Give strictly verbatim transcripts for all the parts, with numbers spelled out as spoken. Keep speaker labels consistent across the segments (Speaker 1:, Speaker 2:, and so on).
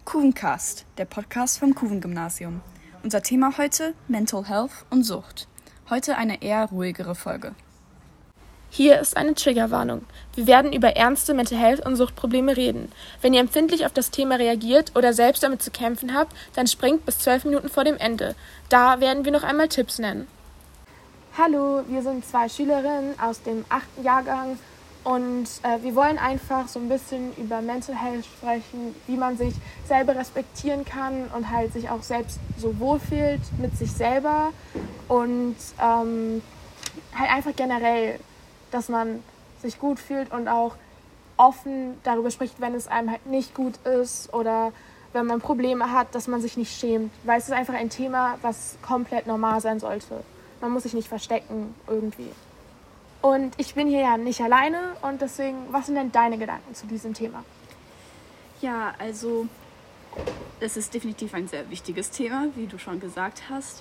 Speaker 1: Kuvencast, der Podcast vom Kuven-Gymnasium. Unser Thema heute: Mental Health und Sucht. Heute eine eher ruhigere Folge.
Speaker 2: Hier ist eine Triggerwarnung. Wir werden über ernste Mental Health und Suchtprobleme reden. Wenn ihr empfindlich auf das Thema reagiert oder selbst damit zu kämpfen habt, dann springt bis zwölf Minuten vor dem Ende. Da werden wir noch einmal Tipps nennen. Hallo, wir sind zwei Schülerinnen aus dem achten Jahrgang und äh, wir wollen einfach so ein bisschen über Mental Health sprechen, wie man sich selber respektieren kann und halt sich auch selbst so wohlfühlt mit sich selber und ähm, halt einfach generell, dass man sich gut fühlt und auch offen darüber spricht, wenn es einem halt nicht gut ist oder wenn man Probleme hat, dass man sich nicht schämt, weil es ist einfach ein Thema, was komplett normal sein sollte. Man muss sich nicht verstecken irgendwie. Und ich bin hier ja nicht alleine und deswegen, was sind denn deine Gedanken zu diesem Thema?
Speaker 1: Ja, also es ist definitiv ein sehr wichtiges Thema, wie du schon gesagt hast.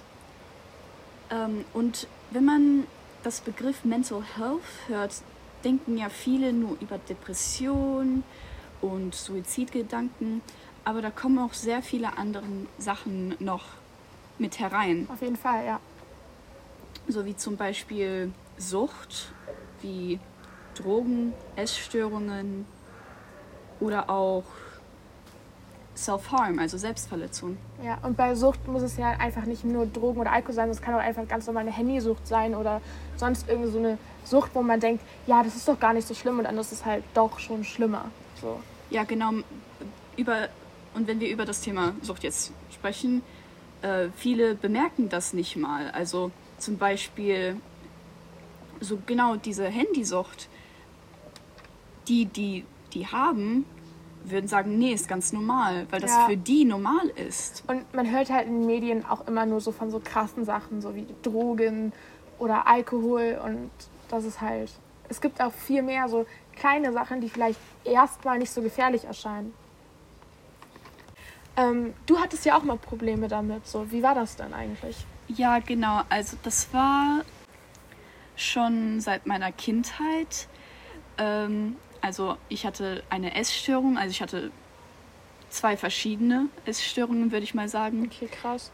Speaker 1: Ähm, und wenn man das Begriff Mental Health hört, denken ja viele nur über Depression und Suizidgedanken, aber da kommen auch sehr viele andere Sachen noch mit herein.
Speaker 2: Auf jeden Fall, ja.
Speaker 1: So wie zum Beispiel Sucht, wie Drogen, Essstörungen oder auch Self-Harm, also Selbstverletzung.
Speaker 2: Ja, und bei Sucht muss es ja einfach nicht nur Drogen oder Alkohol sein, es kann auch einfach ganz normal eine Handysucht sein oder sonst irgendwie so eine Sucht, wo man denkt, ja, das ist doch gar nicht so schlimm und dann ist es halt doch schon schlimmer. So.
Speaker 1: Ja, genau. Über, und wenn wir über das Thema Sucht jetzt sprechen, äh, viele bemerken das nicht mal. Also zum Beispiel so genau diese Handysucht, die, die, die haben, würden sagen, nee, ist ganz normal, weil das
Speaker 2: ja.
Speaker 1: für die normal ist.
Speaker 2: Und man hört halt in den Medien auch immer nur so von so krassen Sachen, so wie Drogen oder Alkohol und das ist halt, es gibt auch viel mehr so kleine Sachen, die vielleicht erstmal nicht so gefährlich erscheinen. Ähm, du hattest ja auch mal Probleme damit, so, wie war das denn eigentlich?
Speaker 1: Ja, genau, also das war schon seit meiner Kindheit. Ähm, also ich hatte eine Essstörung, also ich hatte zwei verschiedene Essstörungen, würde ich mal sagen.
Speaker 2: Okay, krass.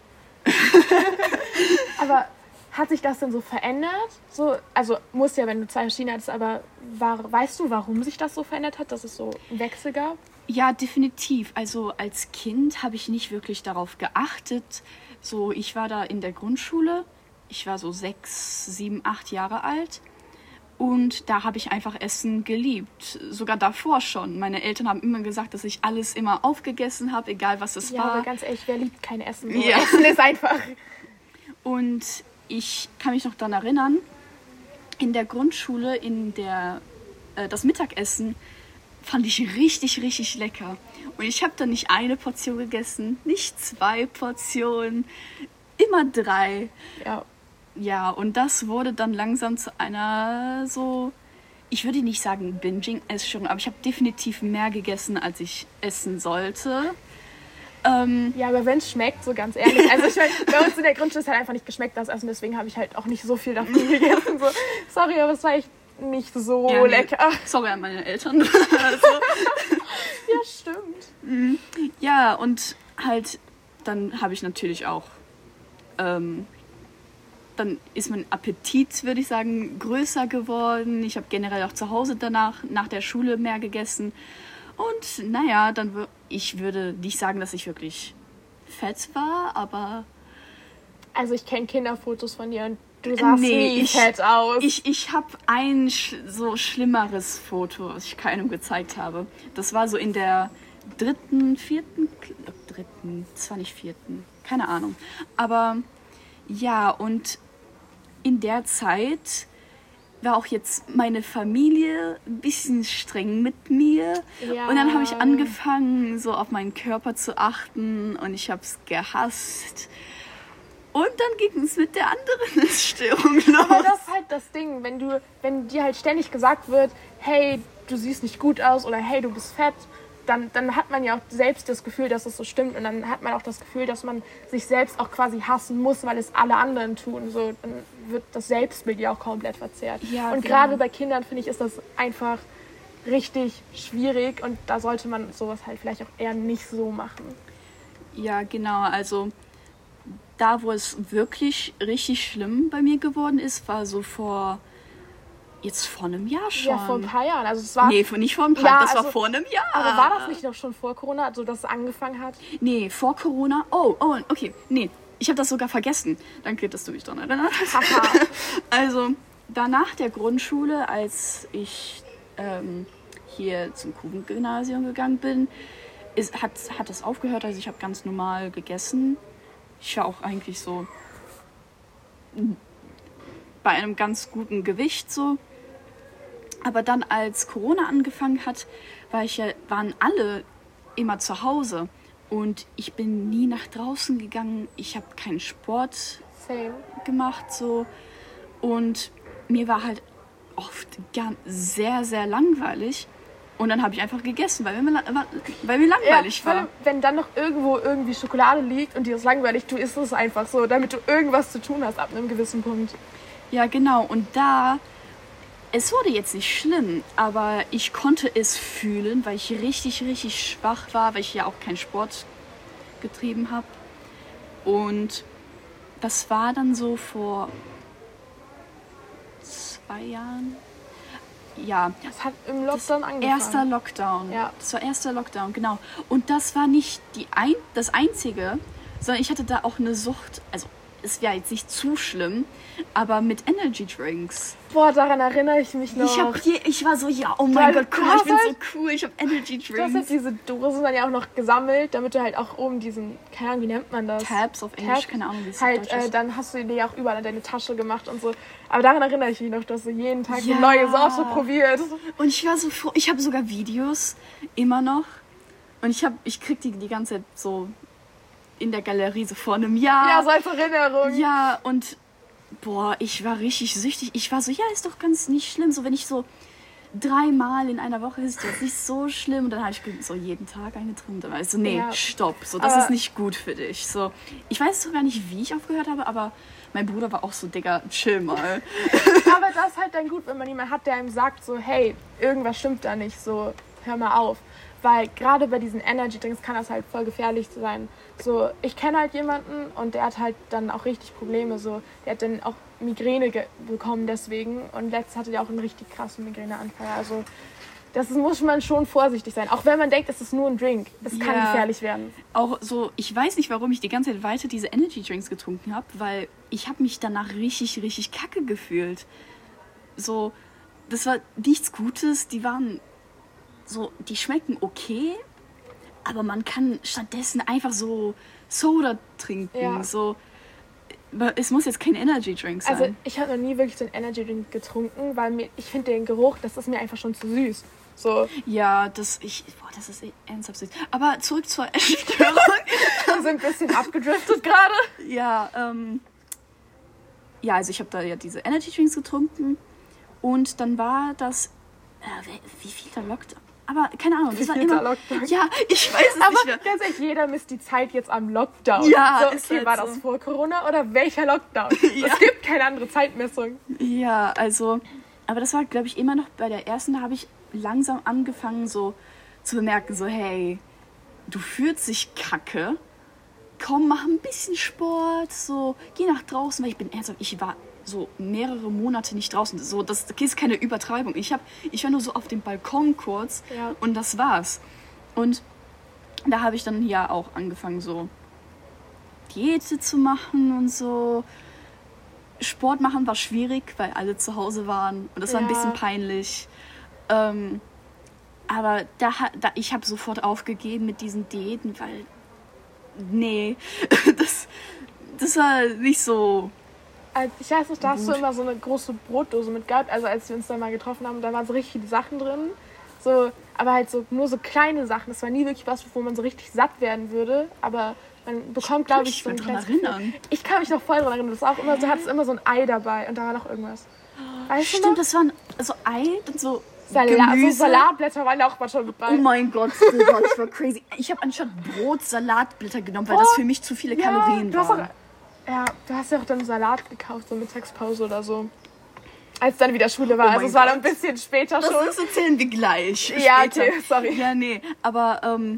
Speaker 2: Aber hat sich das denn so verändert? So, also muss ja, wenn du zwei verschiedene hattest, aber war, weißt du, warum sich das so verändert hat, dass es so einen Wechsel gab?
Speaker 1: Ja, definitiv. Also als Kind habe ich nicht wirklich darauf geachtet. So, ich war da in der Grundschule. Ich war so sechs, sieben, acht Jahre alt und da habe ich einfach Essen geliebt. Sogar davor schon. Meine Eltern haben immer gesagt, dass ich alles immer aufgegessen habe, egal was es
Speaker 2: ja,
Speaker 1: war.
Speaker 2: Ja, aber ganz ehrlich, wer liebt kein Essen? So?
Speaker 1: Ja.
Speaker 2: Essen ist einfach.
Speaker 1: Und ich kann mich noch daran erinnern, in der Grundschule, in der äh, das Mittagessen fand ich richtig, richtig lecker. Und ich habe dann nicht eine Portion gegessen, nicht zwei Portionen, immer drei.
Speaker 2: Ja.
Speaker 1: Ja, und das wurde dann langsam zu einer so, ich würde nicht sagen Binging-Essstörung, aber ich habe definitiv mehr gegessen, als ich essen sollte. Ähm,
Speaker 2: ja, aber wenn es schmeckt, so ganz ehrlich. Also ich meine, bei uns in der Grundschule hat einfach nicht geschmeckt, das Essen, deswegen habe ich halt auch nicht so viel davon gegessen. So, sorry, aber es war echt nicht so ja, lecker.
Speaker 1: Nee, sorry an meine Eltern. also.
Speaker 2: Ja, stimmt.
Speaker 1: Ja, und halt, dann habe ich natürlich auch, ähm, dann ist mein Appetit, würde ich sagen, größer geworden. Ich habe generell auch zu Hause danach, nach der Schule mehr gegessen. Und naja, dann, ich würde nicht sagen, dass ich wirklich fett war, aber...
Speaker 2: Also ich kenne Kinderfotos von dir und du sahst
Speaker 1: nee,
Speaker 2: nie
Speaker 1: ich,
Speaker 2: fett aus.
Speaker 1: Ich, ich habe ein sch- so schlimmeres Foto, was ich keinem gezeigt habe. Das war so in der dritten, vierten, dritten, das war nicht vierten, keine Ahnung. Aber ja, und in der Zeit war auch jetzt meine Familie ein bisschen streng mit mir.
Speaker 2: Ja.
Speaker 1: Und dann habe ich angefangen, so auf meinen Körper zu achten und ich habe es gehasst. Und dann ging es mit der anderen Essstörung los.
Speaker 2: Aber das ist halt das Ding, wenn du, wenn dir halt ständig gesagt wird, hey, du siehst nicht gut aus oder hey, du bist fett, dann, dann hat man ja auch selbst das Gefühl, dass es so stimmt und dann hat man auch das Gefühl, dass man sich selbst auch quasi hassen muss, weil es alle anderen tun. So, dann wird das Selbstbild ja auch komplett verzerrt.
Speaker 1: Ja,
Speaker 2: und
Speaker 1: genau.
Speaker 2: gerade bei Kindern, finde ich, ist das einfach richtig schwierig und da sollte man sowas halt vielleicht auch eher nicht so machen.
Speaker 1: Ja, genau. Also da, wo es wirklich richtig schlimm bei mir geworden ist, war so vor, jetzt vor einem Jahr schon.
Speaker 2: Ja, vor ein paar Jahren. Also es war,
Speaker 1: nee, nicht vor ein paar
Speaker 2: ja,
Speaker 1: Jahren, das
Speaker 2: also,
Speaker 1: war vor einem Jahr.
Speaker 2: Aber war das nicht noch schon vor Corona, also dass es angefangen hat?
Speaker 1: Nee, vor Corona. Oh, oh, okay. Nee, ich habe das sogar vergessen. Danke, dass du mich daran erinnert hast. Also, danach der Grundschule, als ich ähm, hier zum Kuchen-Gymnasium gegangen bin, ist, hat, hat das aufgehört. Also ich habe ganz normal gegessen. Ich war auch eigentlich so bei einem ganz guten Gewicht so. Aber dann, als Corona angefangen hat, war ich ja, waren alle immer zu Hause. Und ich bin nie nach draußen gegangen. Ich habe keinen Sport
Speaker 2: Same.
Speaker 1: gemacht so. Und mir war halt oft gar sehr, sehr langweilig. Und dann habe ich einfach gegessen, weil mir, weil mir langweilig
Speaker 2: ja,
Speaker 1: war.
Speaker 2: Allem, wenn dann noch irgendwo irgendwie Schokolade liegt und dir ist langweilig, du isst es einfach so, damit du irgendwas zu tun hast ab einem gewissen Punkt.
Speaker 1: Ja, genau. Und da, es wurde jetzt nicht schlimm, aber ich konnte es fühlen, weil ich richtig, richtig schwach war, weil ich ja auch keinen Sport getrieben habe. Und das war dann so vor zwei Jahren. Ja.
Speaker 2: Das hat im Lockdown angefangen.
Speaker 1: Erster Lockdown.
Speaker 2: Ja.
Speaker 1: Das war erster Lockdown, genau. Und das war nicht die ein, das Einzige, sondern ich hatte da auch eine Sucht. Also es wäre jetzt nicht zu schlimm, aber mit Energy Drinks.
Speaker 2: Boah, daran erinnere ich mich noch.
Speaker 1: Ich, hab hier, ich war so, ja, oh mein
Speaker 2: Weil
Speaker 1: Gott, guck mal, ich bin
Speaker 2: halt,
Speaker 1: so cool, ich habe Energy Drinks.
Speaker 2: Du hast halt diese Dosen dann ja auch noch gesammelt, damit du halt auch oben diesen, keine Ahnung, wie nennt man das?
Speaker 1: Tabs auf Englisch,
Speaker 2: Tab,
Speaker 1: keine Ahnung, wie es
Speaker 2: halt,
Speaker 1: auf Deutsch
Speaker 2: äh,
Speaker 1: ist.
Speaker 2: Dann hast du die auch überall in deine Tasche gemacht und so. Aber daran erinnere ich mich noch, dass du jeden Tag
Speaker 1: Ja.
Speaker 2: eine neue Sorte probiert.
Speaker 1: Und ich war so froh, ich habe sogar Videos, immer noch. Und ich, hab, ich krieg die die ganze Zeit so in der Galerie, so vor einem Jahr.
Speaker 2: Ja, so als Erinnerung.
Speaker 1: Ja, und boah, ich war richtig süchtig. Ich war so, ja, ist doch ganz nicht schlimm. So, wenn ich so dreimal in einer Woche ist das nicht so schlimm. Und dann habe ich so jeden Tag eine drin. Dann war ich so, nee,
Speaker 2: Ja.
Speaker 1: stopp. So, das
Speaker 2: Aber
Speaker 1: ist nicht gut für dich. So, ich weiß sogar nicht, wie ich aufgehört habe, aber mein Bruder war auch so, Digga, chill mal.
Speaker 2: Aber das ist halt dann gut, wenn man jemanden hat, der einem sagt so, hey, irgendwas stimmt da nicht, so, hör mal auf. Weil gerade bei diesen Energy Drinks kann das halt voll gefährlich sein. So, ich kenne halt jemanden und der hat halt dann auch richtig Probleme. So, der hat dann auch Migräne ge- bekommen deswegen und letztens hatte der auch einen richtig krassen Migräneanfall. Also das ist, muss man schon vorsichtig sein. Auch wenn man denkt, es ist nur ein Drink. Es kann
Speaker 1: Ja.
Speaker 2: gefährlich werden.
Speaker 1: Auch so, ich weiß nicht, warum ich die ganze Zeit weiter diese Energy Drinks getrunken habe, weil ich habe mich danach richtig, richtig kacke gefühlt. So, das war nichts Gutes, die waren so, die schmecken okay, aber man kann stattdessen einfach so Soda trinken.
Speaker 2: Ja.
Speaker 1: So, es muss jetzt kein Energy Drink sein.
Speaker 2: Also ich habe noch nie wirklich so einen Energy Drink getrunken, weil mir, ich finde den Geruch, das ist mir einfach schon zu süß. So.
Speaker 1: Ja, das, ich, boah, das ist ernsthaft süß. Aber zurück zur Essstörung.
Speaker 2: Wir sind ein bisschen abgedriftet gerade.
Speaker 1: Ja, ähm, ja, also ich habe da ja diese Energy Drinks getrunken und dann war das, äh, wie, wie viel der Lockdown? Aber keine Ahnung, das war
Speaker 2: Wie viel
Speaker 1: immer,
Speaker 2: der Lockdown?
Speaker 1: ja, ich weiß es
Speaker 2: Aber
Speaker 1: nicht mehr.
Speaker 2: ganz ehrlich, jeder misst die Zeit jetzt am Lockdown.
Speaker 1: Ja,
Speaker 2: so,
Speaker 1: ist
Speaker 2: okay,
Speaker 1: halt
Speaker 2: war
Speaker 1: so.
Speaker 2: das vor Corona oder welcher Lockdown?
Speaker 1: Ja.
Speaker 2: Es gibt keine andere Zeitmessung.
Speaker 1: Ja, also, aber das war, glaube ich, immer noch bei der ersten, da habe ich langsam angefangen so zu bemerken, so, hey, du fühlst dich kacke, komm, mach ein bisschen Sport, so, geh nach draußen, weil ich bin ernsthaft, ich war so mehrere Monate nicht draußen, so, das ist keine Übertreibung, ich, hab, ich war nur so auf dem Balkon kurz
Speaker 2: Ja.
Speaker 1: und das war's. Und da habe ich dann ja auch angefangen, so Diäte zu machen und so. Sport machen war schwierig, weil alle zu Hause waren und das war ein
Speaker 2: Ja.
Speaker 1: bisschen peinlich. Ähm, aber da, ha- da, ich habe sofort aufgegeben mit diesen Diäten, weil nee, das, das war nicht so.
Speaker 2: Also ich weiß nicht, da hast du
Speaker 1: Gut.
Speaker 2: immer so eine große Brotdose mit gehabt. Also als wir uns da mal getroffen haben, da waren so richtig viele Sachen drin. So, aber halt so nur so kleine Sachen. Das war nie wirklich was, wo man so richtig satt werden würde. Aber man bekommt, glaube ich,
Speaker 1: Ich
Speaker 2: so ein
Speaker 1: kann mich dran
Speaker 2: kleines Gefühl.
Speaker 1: erinnern.
Speaker 2: Ich kann mich noch voll daran erinnern. Das war auch immer, du hattest immer so ein Ei dabei und da war noch irgendwas. Weißt du
Speaker 1: Stimmt,
Speaker 2: noch?
Speaker 1: das waren so Ei und so
Speaker 2: Sala so
Speaker 1: Gemüse.
Speaker 2: Salatblätter waren da auch mal schon mit bei.
Speaker 1: Oh mein Gott, Digga, ich war crazy. Ich habe anstatt Brot Salatblätter genommen, weil das
Speaker 2: Oh,
Speaker 1: für mich zu viele
Speaker 2: ja,
Speaker 1: Kalorien
Speaker 2: du hast
Speaker 1: waren.
Speaker 2: auch, ja, du hast ja auch dann Salat gekauft, so Mittagspause oder so. Als dann wieder Schule war.
Speaker 1: Oh
Speaker 2: also es war dann ein bisschen später
Speaker 1: das,
Speaker 2: schon.
Speaker 1: Das erzählen wir gleich.
Speaker 2: Ja,
Speaker 1: später.
Speaker 2: okay, sorry.
Speaker 1: Ja, nee. Aber ähm,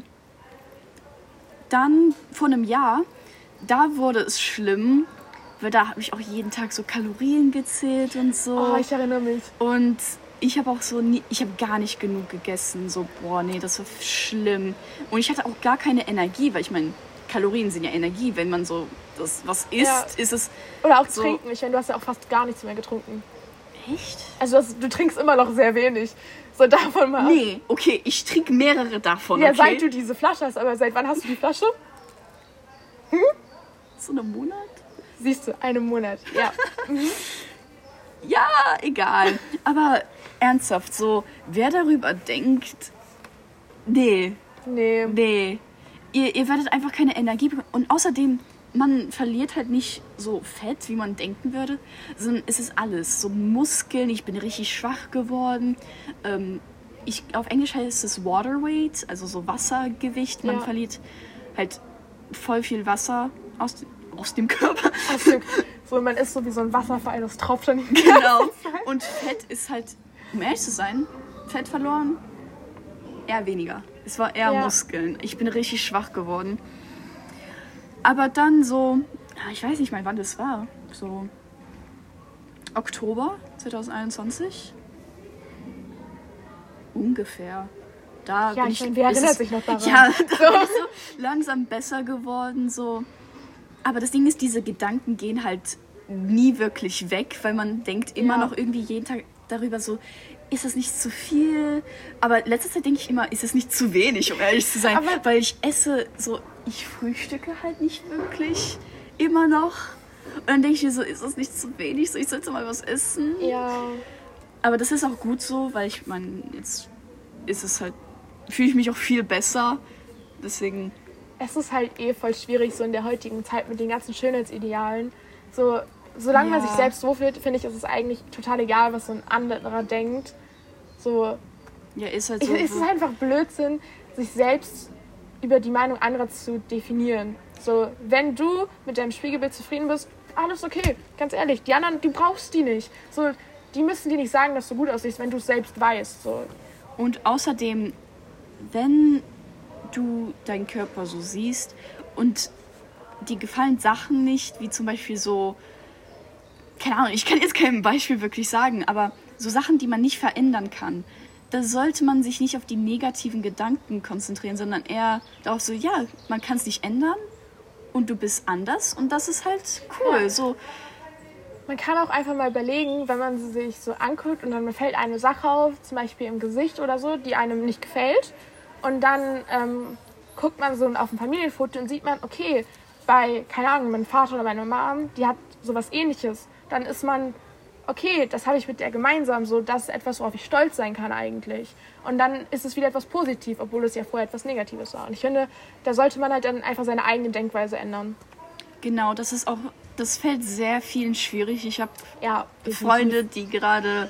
Speaker 1: dann vor einem Jahr, da wurde es schlimm, weil da habe ich auch jeden Tag so Kalorien gezählt und so.
Speaker 2: Oh, ich erinnere mich.
Speaker 1: Und ich habe auch so nie, ich habe gar nicht genug gegessen. So, boah, nee, das war schlimm. Und ich hatte auch gar keine Energie, weil ich meine, Kalorien sind ja Energie. Wenn man so das was isst,
Speaker 2: Ja.
Speaker 1: ist es...
Speaker 2: Oder auch
Speaker 1: so,
Speaker 2: trinken. Ich meine, du hast ja auch fast gar nichts mehr getrunken.
Speaker 1: Echt?
Speaker 2: Also das, du trinkst immer noch sehr wenig. So davon mal ab.
Speaker 1: Nee, okay, ich trinke mehrere davon,
Speaker 2: Ja,
Speaker 1: okay?
Speaker 2: seit du diese Flasche hast. Aber seit wann hast du die Flasche? Hm?
Speaker 1: So einen Monat?
Speaker 2: Siehst du, einen Monat. Ja. Mhm.
Speaker 1: Ja, egal. Aber ernsthaft, so, wer darüber denkt, nee,
Speaker 2: Nee.
Speaker 1: nee. Ihr, ihr werdet einfach keine Energie bekommen. Und außerdem, man verliert halt nicht so Fett, wie man denken würde, sondern es ist alles. So Muskeln, ich bin richtig schwach geworden. Ähm, ich, auf Englisch heißt es Water Weight, also so Wassergewicht. Man
Speaker 2: Ja.
Speaker 1: verliert halt voll viel Wasser aus, aus dem Körper.
Speaker 2: Also, so, man ist so wie so ein Wasserfall, das tropft dann die
Speaker 1: Genau.
Speaker 2: ganze Zeit.
Speaker 1: Und Fett ist halt, um ehrlich zu sein, Fett verloren, eher weniger. Es war eher
Speaker 2: Ja.
Speaker 1: Muskeln. Ich bin richtig schwach geworden. Aber dann so, ich weiß nicht mal, wann das war. So Oktober zwanzig einundzwanzig. Ungefähr. Da
Speaker 2: Ja,
Speaker 1: bin
Speaker 2: ich
Speaker 1: ich,
Speaker 2: meine, wer
Speaker 1: ist
Speaker 2: erinnert
Speaker 1: es-
Speaker 2: sich noch daran?
Speaker 1: Ja, da bin ich so langsam besser geworden. So. Aber das Ding ist, diese Gedanken gehen halt nie wirklich weg, weil man denkt immer
Speaker 2: Ja.
Speaker 1: noch irgendwie jeden Tag darüber so, ist es nicht zu viel? Aber letzte Zeit denke ich immer, ist es nicht zu wenig, um ehrlich zu sein.
Speaker 2: Aber-
Speaker 1: weil ich esse so, ich frühstücke halt nicht wirklich immer noch. Und dann denke ich mir so, ist es nicht zu wenig? So, ich sollte mal was essen.
Speaker 2: Ja.
Speaker 1: Aber das ist auch gut so, weil ich meine, jetzt ist es halt, fühle ich mich auch viel besser. Deswegen,
Speaker 2: Es ist halt eh voll schwierig, so in der heutigen Zeit mit den ganzen Schönheitsidealen. So, solange man
Speaker 1: Ja.
Speaker 2: sich selbst wohlfühlt, finde ich, ist es eigentlich total egal, was so ein anderer denkt. So,
Speaker 1: ja, ist halt
Speaker 2: ich,
Speaker 1: so.
Speaker 2: es ist einfach Blödsinn, sich selbst über die Meinung anderer zu definieren. So, wenn du mit deinem Spiegelbild zufrieden bist, alles okay, ganz ehrlich. Die anderen, du brauchst die nicht. So, die müssen dir nicht sagen, dass du gut aussiehst, wenn du es selbst weißt. So.
Speaker 1: Und außerdem, wenn du deinen Körper so siehst und dir gefallen Sachen nicht, wie zum Beispiel so, keine Ahnung, ich kann jetzt kein Beispiel wirklich sagen, aber so Sachen, die man nicht verändern kann, da sollte man sich nicht auf die negativen Gedanken konzentrieren, sondern eher darauf so, ja, man kann es nicht ändern und du bist anders und das ist halt cool.
Speaker 2: Ja.
Speaker 1: So,
Speaker 2: Man kann auch einfach mal überlegen, wenn man sie sich so anguckt und dann fällt eine Sache auf, zum Beispiel im Gesicht oder so, die einem nicht gefällt. Und dann ähm, guckt man so auf ein Familienfoto und sieht man, okay, bei, keine Ahnung, meinem Vater oder meiner Mom, die hat sowas Ähnliches. Dann ist man, okay, das habe ich mit der gemeinsam, so, das ist etwas, worauf ich stolz sein kann eigentlich. Und dann ist es wieder etwas positiv, obwohl es ja vorher etwas Negatives war. Und ich finde, da sollte man halt dann einfach seine eigene Denkweise ändern.
Speaker 1: genau, das ist auch, das fällt sehr vielen schwierig. Ich habe
Speaker 2: Ja, definitiv.
Speaker 1: Freunde, die gerade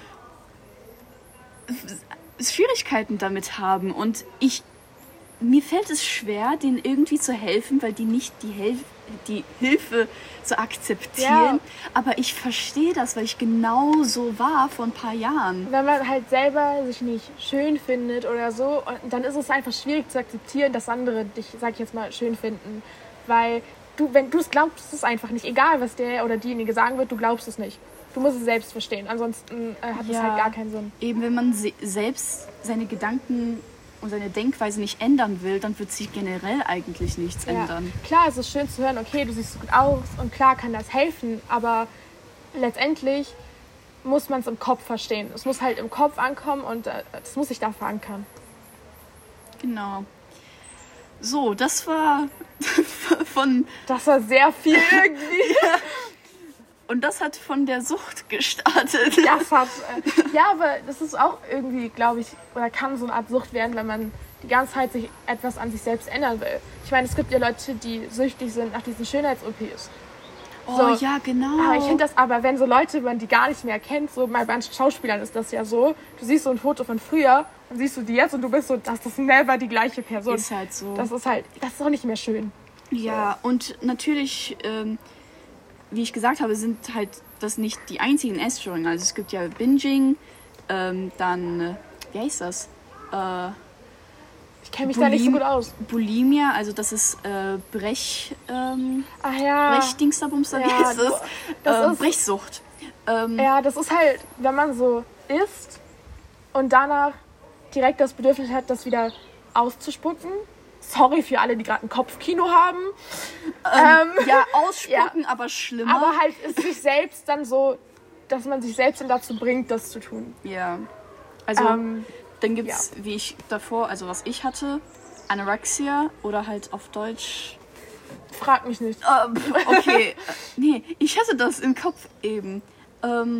Speaker 1: Schwierigkeiten damit haben und ich mir fällt es schwer, denen irgendwie zu helfen, weil die nicht die, Hel- die Hilfe zu akzeptieren.
Speaker 2: Ja.
Speaker 1: Aber ich verstehe das, weil ich genau so war vor ein paar Jahren.
Speaker 2: Wenn man halt selber sich nicht schön findet oder so, und dann ist es einfach schwierig zu akzeptieren, dass andere dich, sag ich jetzt mal, schön finden. Weil du, wenn du es glaubst, ist es einfach nicht. Egal, was der oder diejenige sagen wird, du glaubst es nicht. Du musst es selbst verstehen. Ansonsten äh, hat es
Speaker 1: Ja.
Speaker 2: halt gar keinen Sinn.
Speaker 1: Eben wenn man se- selbst seine Gedanken und seine Denkweise nicht ändern will, dann wird sich generell eigentlich nichts
Speaker 2: Ja.
Speaker 1: ändern.
Speaker 2: Klar, es ist schön zu hören, okay, du siehst so gut aus und klar kann das helfen, aber letztendlich muss man es im Kopf verstehen. Es muss halt im Kopf ankommen und äh, es muss sich da verankern.
Speaker 1: Genau. So, das war von
Speaker 2: Das war sehr viel irgendwie.
Speaker 1: und das hat von der Sucht gestartet.
Speaker 2: Das hat, äh, ja, aber das ist auch irgendwie, glaube ich, oder kann so eine Art Sucht werden, wenn man die ganze Zeit sich etwas an sich selbst ändern will. Ich meine, es gibt ja Leute, die süchtig sind nach diesen Schönheits-O Ps.
Speaker 1: Oh
Speaker 2: So.
Speaker 1: ja, genau.
Speaker 2: Aber ich finde das aber, wenn so Leute, man die gar nicht mehr kennt, so bei manchen Schauspielern ist das ja so, du siehst so ein Foto von früher und siehst du die jetzt und du bist so, das ist never die gleiche Person.
Speaker 1: ist halt so.
Speaker 2: Das ist halt, das ist auch nicht mehr schön.
Speaker 1: Ja, und natürlich ähm, wie ich gesagt habe, sind halt das nicht die einzigen Essstörungen. Also es gibt ja Binging, ähm, dann, äh, wie heißt das? Äh,
Speaker 2: ich kenne mich Bulim- da nicht so gut aus.
Speaker 1: Bulimia, also das ist äh, Brech... Ähm,
Speaker 2: Ach ja.
Speaker 1: Brechdingsterbumster, wie
Speaker 2: Ja,
Speaker 1: heißt das?
Speaker 2: das
Speaker 1: ähm,
Speaker 2: ist-
Speaker 1: Brechsucht. Ähm,
Speaker 2: Ja, das ist halt, wenn man so isst und danach direkt das Bedürfnis hat, das wieder auszuspucken. Sorry für alle, die gerade ein Kopfkino haben.
Speaker 1: ähm,
Speaker 2: ähm,
Speaker 1: ja, ausspucken, aber schlimmer.
Speaker 2: Aber halt ist sich selbst dann so, dass man sich selbst dann dazu bringt, das zu tun.
Speaker 1: Ja. Also,
Speaker 2: Ähm,
Speaker 1: dann gibt es, wie ich davor, also was ich hatte, Anorexia oder halt auf Deutsch...
Speaker 2: Frag mich nicht.
Speaker 1: Äh, pf, okay, nee, ich hatte das im Kopf eben. Ähm,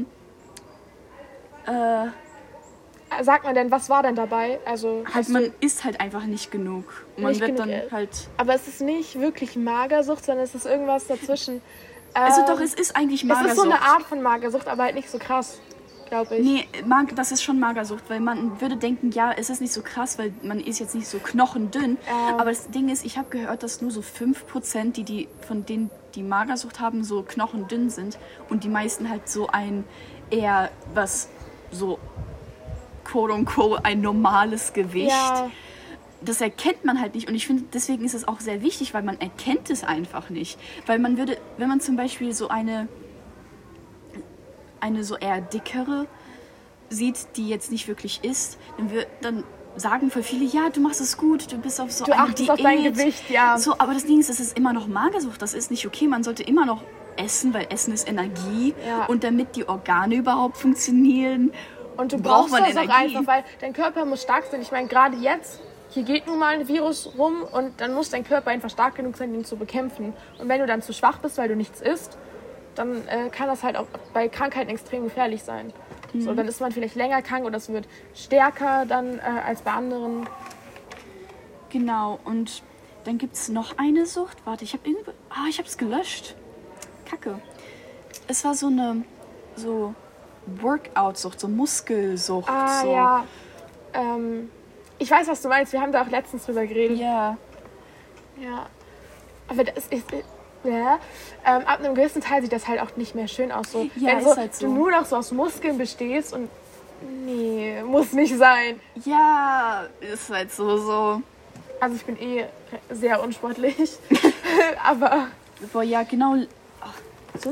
Speaker 1: äh,
Speaker 2: Sag mal denn, was war denn dabei? Also,
Speaker 1: halt,
Speaker 2: hast
Speaker 1: man
Speaker 2: du,
Speaker 1: isst halt einfach nicht genug. Und man
Speaker 2: Nicht
Speaker 1: wird
Speaker 2: genug,
Speaker 1: dann
Speaker 2: äh,
Speaker 1: halt...
Speaker 2: aber es ist nicht wirklich Magersucht, sondern es ist irgendwas dazwischen.
Speaker 1: Also
Speaker 2: Ähm,
Speaker 1: doch, es ist eigentlich
Speaker 2: Es
Speaker 1: Magersucht.
Speaker 2: ist so eine Art von Magersucht, aber halt nicht so krass, glaube ich.
Speaker 1: Nee, Mag- das ist schon Magersucht, weil man würde denken, ja, es ist nicht so krass, weil man ist jetzt nicht so knochendünn.
Speaker 2: Ja.
Speaker 1: Aber das Ding ist, ich habe gehört, dass nur so fünf Prozent, die, die von denen, die Magersucht haben, so knochendünn sind. Und die meisten halt so ein eher was so quote unquote ein normales Gewicht.
Speaker 2: Ja.
Speaker 1: Das erkennt man halt nicht und ich finde, deswegen ist es auch sehr wichtig, weil man erkennt es einfach nicht. Weil man würde, wenn man zum Beispiel so eine, eine so eher dickere sieht, die jetzt nicht wirklich isst, dann, wir, dann sagen für viele, ja, du machst es gut, du bist auf so
Speaker 2: Du
Speaker 1: eine
Speaker 2: achtest
Speaker 1: Diät.
Speaker 2: auf dein Gewicht, ja.
Speaker 1: So, aber das Ding ist, es ist immer noch Magersucht, das ist nicht okay, man sollte immer noch essen, weil Essen ist Energie
Speaker 2: Ja.
Speaker 1: und damit die Organe überhaupt funktionieren,
Speaker 2: Und du
Speaker 1: braucht
Speaker 2: brauchst
Speaker 1: man
Speaker 2: das auch
Speaker 1: Energie.
Speaker 2: einfach, weil dein Körper muss stark sein. Ich meine, gerade jetzt, hier geht nun mal ein Virus rum und dann muss dein Körper einfach stark genug sein, ihn zu bekämpfen. Und wenn du dann zu schwach bist, weil du nichts isst, dann äh, kann das halt auch bei Krankheiten extrem gefährlich sein.
Speaker 1: Mhm.
Speaker 2: So, dann ist man vielleicht länger krank oder es wird stärker dann äh, als bei anderen.
Speaker 1: Genau, und dann gibt es noch eine Sucht. Warte, ich habe irgendwie... Ah, ich habe es gelöscht. Kacke. Es war so eine so Workout-Sucht, so Muskelsucht.
Speaker 2: Ah,
Speaker 1: so.
Speaker 2: ja. Ähm, ich weiß, was du meinst. Wir haben da auch letztens drüber geredet.
Speaker 1: Ja.
Speaker 2: Ja. Aber das ist... Ja. Ähm, ab einem gewissen Teil sieht das halt auch nicht mehr schön aus. So,
Speaker 1: Ja,
Speaker 2: wenn
Speaker 1: ist
Speaker 2: so,
Speaker 1: halt so.
Speaker 2: du nur noch so aus Muskeln bestehst und... Nee, muss nicht sein.
Speaker 1: Ja, ist halt so, so.
Speaker 2: Also ich bin eh sehr unsportlich. Aber...
Speaker 1: Boah, ja, genau... Ach, so.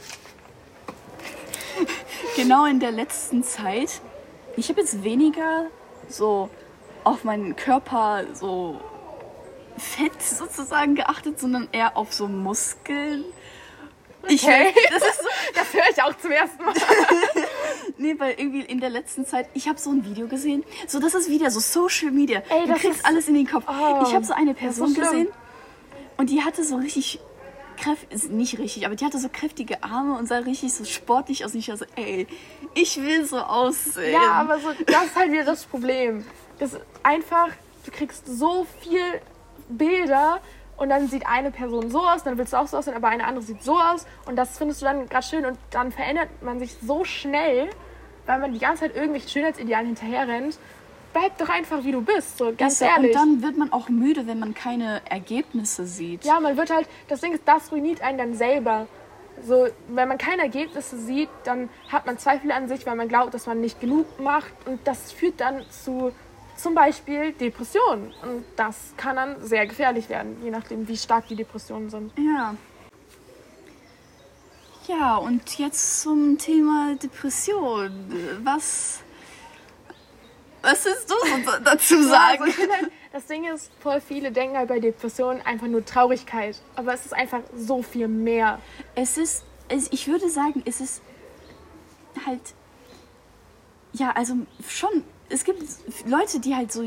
Speaker 1: Genau in der letzten Zeit. Ich habe jetzt weniger so auf meinen Körper so Fett sozusagen geachtet, sondern eher auf so Muskeln. Ich
Speaker 2: Okay.
Speaker 1: weiß, das ist so,
Speaker 2: Das höre ich auch zum ersten Mal.
Speaker 1: nee, weil irgendwie in der letzten Zeit, ich habe so ein Video gesehen, so das ist wieder so Social Media.
Speaker 2: Ey,
Speaker 1: du
Speaker 2: das
Speaker 1: kriegst
Speaker 2: ist-
Speaker 1: alles in den Kopf.
Speaker 2: Oh,
Speaker 1: ich habe so eine
Speaker 2: das ist so
Speaker 1: Person
Speaker 2: schlimm.
Speaker 1: gesehen und die hatte so richtig kräftig, nicht richtig, aber die hatte so kräftige Arme und sah richtig so sportlich aus. Und ich war so, ey, ich will so aussehen.
Speaker 2: Ja, aber so, das ist halt wieder das Problem. Das ist einfach, du kriegst so viel Bilder und dann sieht eine Person so aus, dann willst du auch so aussehen, aber eine andere sieht so aus und das findest du dann gerade schön und dann verändert man sich so schnell, weil man die ganze Zeit irgendwelchen Schönheitsidealen hinterher rennt. Bleib doch einfach, wie du bist, so ganz
Speaker 1: Weißt du,
Speaker 2: ehrlich.
Speaker 1: Und dann wird man auch müde, wenn man keine Ergebnisse sieht.
Speaker 2: Ja, man wird halt, das Ding ist, das ruiniert einen dann selber. So, wenn man keine Ergebnisse sieht, dann hat man Zweifel an sich, weil man glaubt, dass man nicht genug macht und das führt dann zu zum Beispiel Depressionen und das kann dann sehr gefährlich werden, je nachdem, wie stark die Depressionen sind.
Speaker 1: Ja. Ja, und jetzt zum Thema Depression. Was, was willst du so dazu
Speaker 2: Ja,
Speaker 1: sagen?
Speaker 2: also ich finde halt, das Ding ist, voll viele denken halt bei Depressionen einfach nur Traurigkeit, aber es ist einfach so viel mehr.
Speaker 1: Es ist, es, ich würde sagen, es ist halt, ja, also schon, es gibt Leute, die halt so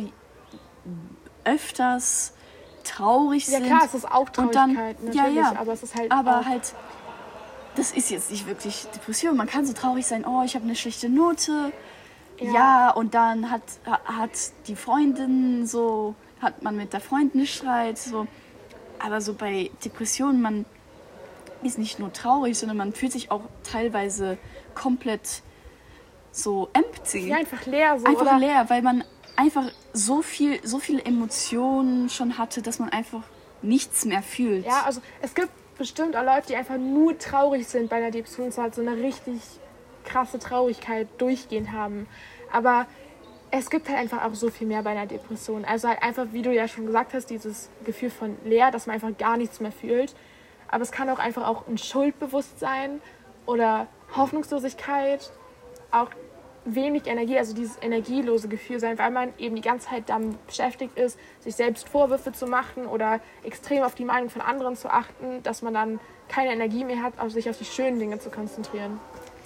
Speaker 1: öfters traurig
Speaker 2: Ja
Speaker 1: sind.
Speaker 2: klar, es ist auch
Speaker 1: und dann,
Speaker 2: Traurigkeit,
Speaker 1: ja,
Speaker 2: natürlich,
Speaker 1: ja,
Speaker 2: aber es ist halt
Speaker 1: aber
Speaker 2: auch,
Speaker 1: halt, das ist jetzt nicht wirklich Depression. Man kann so traurig sein, oh, ich habe eine schlechte Note. Ja.
Speaker 2: Ja.
Speaker 1: und dann hat, hat die Freundin so, hat man mit der Freundin Streit, so. Aber so bei Depressionen, man ist nicht nur traurig, sondern man fühlt sich auch teilweise komplett so empty.
Speaker 2: ja, einfach leer. So,
Speaker 1: einfach
Speaker 2: oder?
Speaker 1: leer, weil man einfach so viel, so viele Emotionen schon hatte, dass man einfach nichts mehr fühlt.
Speaker 2: Ja, also es gibt bestimmt auch Leute, die einfach nur traurig sind bei einer Depression, und zwar so eine richtig krasse Traurigkeit durchgehend haben. Aber es gibt halt einfach auch so viel mehr bei einer Depression. Also halt einfach, wie du ja schon gesagt hast, dieses Gefühl von leer, dass man einfach gar nichts mehr fühlt. Aber es kann auch einfach auch ein Schuldbewusstsein oder Hoffnungslosigkeit, auch wenig Energie, also dieses energielose Gefühl sein, weil man eben die ganze Zeit damit beschäftigt ist, sich selbst Vorwürfe zu machen oder extrem auf die Meinung von anderen zu achten, dass man dann keine Energie mehr hat, sich auf die schönen Dinge zu konzentrieren.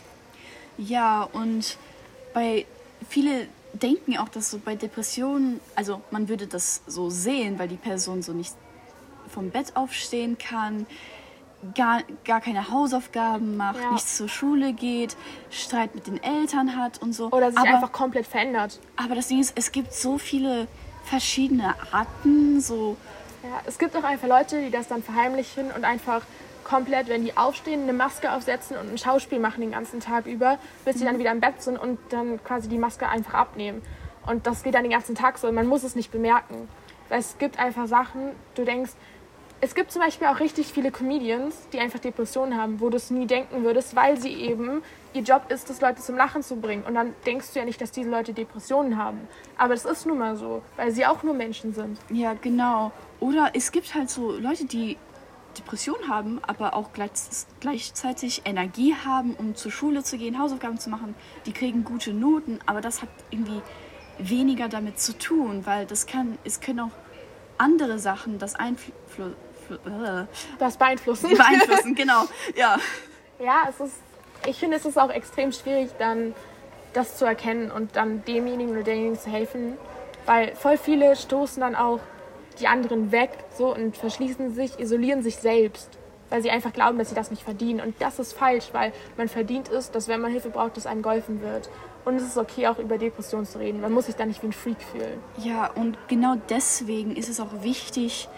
Speaker 1: Ja, und bei viele denken auch, dass so bei Depressionen, also man würde das so sehen, weil die Person so nicht vom Bett aufstehen kann, gar, gar keine Hausaufgaben macht, ja. nicht zur Schule geht, Streit mit den Eltern hat und so.
Speaker 2: Oder sich
Speaker 1: aber,
Speaker 2: einfach komplett verändert.
Speaker 1: Aber das Ding ist, es gibt so viele verschiedene Arten, so...
Speaker 2: Ja, es gibt auch einfach Leute, die das dann verheimlichen und einfach komplett, wenn die aufstehen, eine Maske aufsetzen und ein Schauspiel machen den ganzen Tag über, bis sie mhm. dann wieder im Bett sind und dann quasi die Maske einfach abnehmen. Und das geht dann den ganzen Tag so und man muss es nicht bemerken. Weil es gibt einfach Sachen, du denkst, es gibt zum Beispiel auch richtig viele Comedians, die einfach Depressionen haben, wo du es nie denken würdest, weil sie eben, ihr Job ist es, Leute zum Lachen zu bringen. Und dann denkst du ja nicht, dass diese Leute Depressionen haben. Aber das ist nun mal so, weil sie auch nur Menschen sind.
Speaker 1: Ja, genau. Oder es gibt halt so Leute, die Depression haben, aber auch gleich, gleichzeitig Energie haben, um zur Schule zu gehen, Hausaufgaben zu machen. Die kriegen gute Noten, aber das hat irgendwie weniger damit zu tun, weil das kann, es können auch andere Sachen das einflussen.
Speaker 2: Das beeinflussen.
Speaker 1: Beeinflussen, genau, ja.
Speaker 2: Ja, es ist, ich finde, es ist auch extrem schwierig, dann das zu erkennen und dann demjenigen oder derjenigen zu helfen, weil voll viele stoßen dann auch die anderen weg so und verschließen sich, isolieren sich selbst, weil sie einfach glauben, dass sie das nicht verdienen. Und das ist falsch, weil man verdient ist, dass wenn man Hilfe braucht, dass einem geholfen wird. Und es ist okay, auch über Depressionen zu reden. Man muss sich da nicht wie ein Freak fühlen.
Speaker 1: Ja, und genau deswegen ist es auch wichtig,